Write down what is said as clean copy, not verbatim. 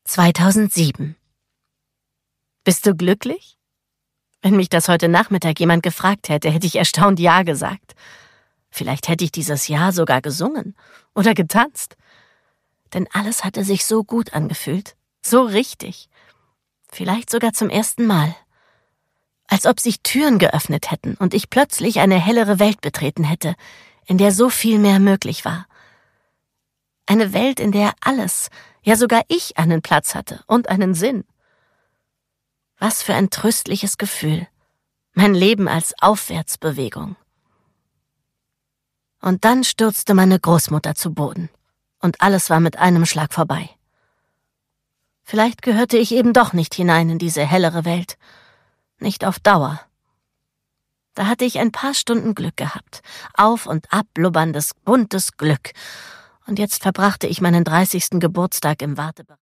2007. Bist du glücklich? Wenn mich das heute Nachmittag jemand gefragt hätte, hätte ich erstaunt Ja gesagt. Vielleicht hätte ich dieses Jahr sogar gesungen oder getanzt. Denn alles hatte sich so gut angefühlt, so richtig. Vielleicht sogar zum ersten Mal. Als ob sich Türen geöffnet hätten und ich plötzlich eine hellere Welt betreten hätte, in der so viel mehr möglich war. Eine Welt, in der alles, ja sogar ich einen Platz hatte und einen Sinn. Was für ein tröstliches Gefühl. Mein Leben als Aufwärtsbewegung. Und dann stürzte meine Großmutter zu Boden. Und alles war mit einem Schlag vorbei. Vielleicht gehörte ich eben doch nicht hinein in diese hellere Welt. Nicht auf Dauer. Da hatte ich ein paar Stunden Glück gehabt. Auf und ab blubberndes, buntes Glück. Und jetzt verbrachte ich meinen 30. Geburtstag im Wartebereich.